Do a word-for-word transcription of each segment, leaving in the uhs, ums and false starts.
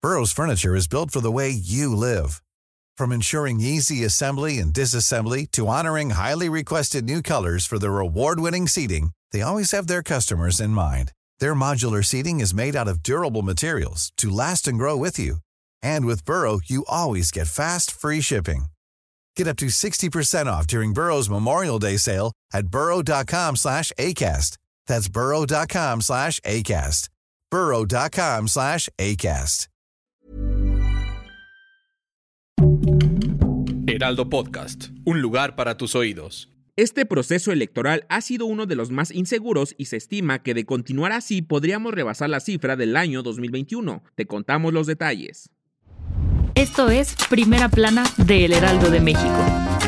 Burrow's furniture is built for the way you live. From ensuring easy assembly and disassembly to honoring highly requested new colors for their award-winning seating, they always have their customers in mind. Their modular seating is made out of durable materials to last and grow with you. And with Burrow, you always get fast, free shipping. Get up to sixty percent off during Burrow's Memorial Day sale at burrow.com slash ACAST. That's burrow.com slash ACAST. burrow.com slash ACAST. Heraldo Podcast, un lugar para tus oídos. Este proceso electoral ha sido uno de los más inseguros y se estima que de continuar así podríamos rebasar la cifra del año dos mil veintiuno. Te contamos los detalles. Esto es Primera Plana de El Heraldo de México.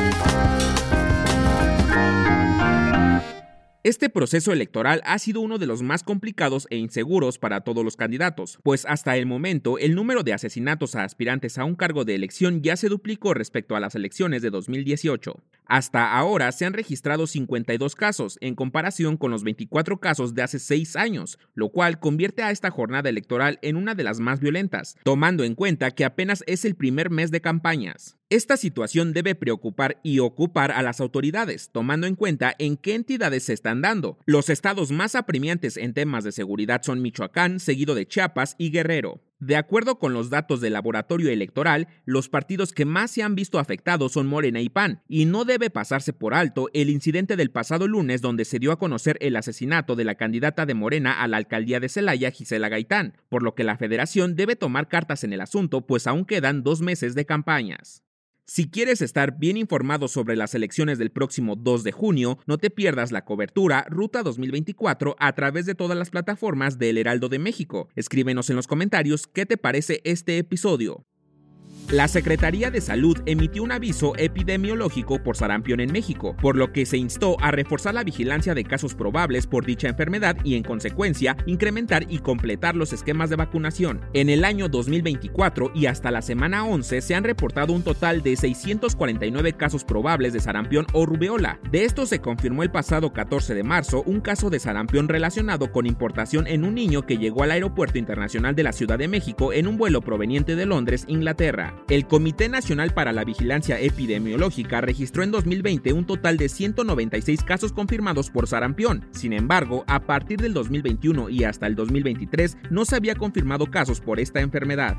Este proceso electoral ha sido uno de los más complicados e inseguros para todos los candidatos, pues hasta el momento el número de asesinatos a aspirantes a un cargo de elección ya se duplicó respecto a las elecciones de dos mil dieciocho. Hasta ahora se han registrado cincuenta y dos casos, en comparación con los veinticuatro casos de hace seis años, lo cual convierte a esta jornada electoral en una de las más violentas, tomando en cuenta que apenas es el primer mes de campañas. Esta situación debe preocupar y ocupar a las autoridades, tomando en cuenta en qué entidades se están dando. Los estados más apremiantes en temas de seguridad son Michoacán, seguido de Chiapas y Guerrero. De acuerdo con los datos del laboratorio electoral, los partidos que más se han visto afectados son Morena y P A N, y no debe pasarse por alto el incidente del pasado lunes donde se dio a conocer el asesinato de la candidata de Morena a la alcaldía de Celaya, Gisela Gaitán, por lo que la federación debe tomar cartas en el asunto, pues aún quedan dos meses de campañas. Si quieres estar bien informado sobre las elecciones del próximo dos de junio, no te pierdas la cobertura Ruta dos mil veinticuatro a través de todas las plataformas de El Heraldo de México. Escríbenos en los comentarios qué te parece este episodio. La Secretaría de Salud emitió un aviso epidemiológico por sarampión en México, por lo que se instó a reforzar la vigilancia de casos probables por dicha enfermedad y, en consecuencia, incrementar y completar los esquemas de vacunación. En el año dos mil veinticuatro y hasta la semana once se han reportado un total de seiscientos cuarenta y nueve casos probables de sarampión o rubeola. De estos se confirmó el pasado catorce de marzo un caso de sarampión relacionado con importación en un niño que llegó al Aeropuerto Internacional de la Ciudad de México en un vuelo proveniente de Londres, Inglaterra. El Comité Nacional para la Vigilancia Epidemiológica registró en dos mil veinte un total de ciento noventa y seis casos confirmados por sarampión. Sin embargo, a partir del dos mil veintiuno y hasta el dos mil veintitrés no se había confirmado casos por esta enfermedad.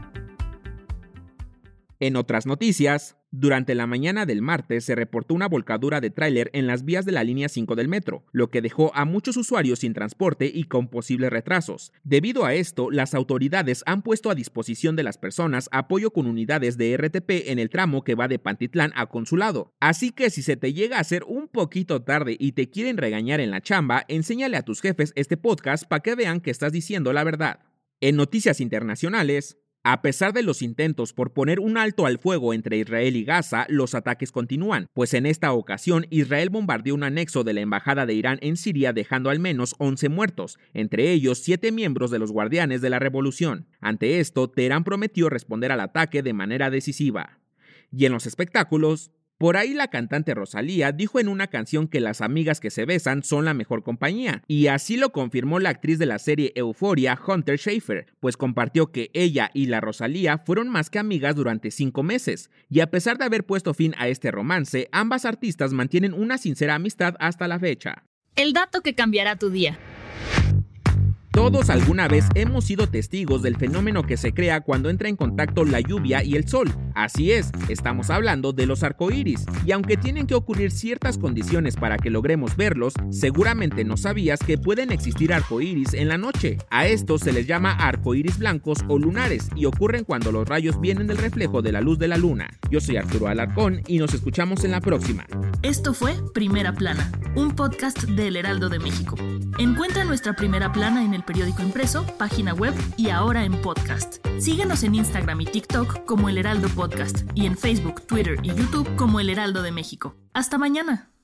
En otras noticias, durante la mañana del martes se reportó una volcadura de tráiler en las vías de la línea cinco del metro, lo que dejó a muchos usuarios sin transporte y con posibles retrasos. Debido a esto, las autoridades han puesto a disposición de las personas apoyo con unidades de R T P en el tramo que va de Pantitlán a Consulado. Así que si se te llega a hacer un poquito tarde y te quieren regañar en la chamba, enséñale a tus jefes este podcast para que vean que estás diciendo la verdad. En noticias internacionales, a pesar de los intentos por poner un alto al fuego entre Israel y Gaza, los ataques continúan, pues en esta ocasión Israel bombardeó un anexo de la embajada de Irán en Siria dejando al menos once muertos, entre ellos siete miembros de los Guardianes de la Revolución. Ante esto, Teherán prometió responder al ataque de manera decisiva. Y en los espectáculos, por ahí la cantante Rosalía dijo en una canción que las amigas que se besan son la mejor compañía, y así lo confirmó la actriz de la serie Euphoria, Hunter Schafer, pues compartió que ella y la Rosalía fueron más que amigas durante cinco meses, y a pesar de haber puesto fin a este romance, ambas artistas mantienen una sincera amistad hasta la fecha. El dato que cambiará tu día. Todos alguna vez hemos sido testigos del fenómeno que se crea cuando entra en contacto la lluvia y el sol. Así es, estamos hablando de los arcoíris, y aunque tienen que ocurrir ciertas condiciones para que logremos verlos, seguramente no sabías que pueden existir arcoíris en la noche. A estos se les llama arcoíris blancos o lunares, y ocurren cuando los rayos vienen del reflejo de la luz de la luna. Yo soy Arturo Alarcón y nos escuchamos en la próxima. Esto fue Primera Plana, un podcast de El Heraldo de México. Encuentra nuestra Primera Plana en el periódico impreso, página web y ahora en podcast. Síguenos en Instagram y TikTok como El Heraldo Podcast y en Facebook, Twitter y YouTube como El Heraldo de México. ¡Hasta mañana!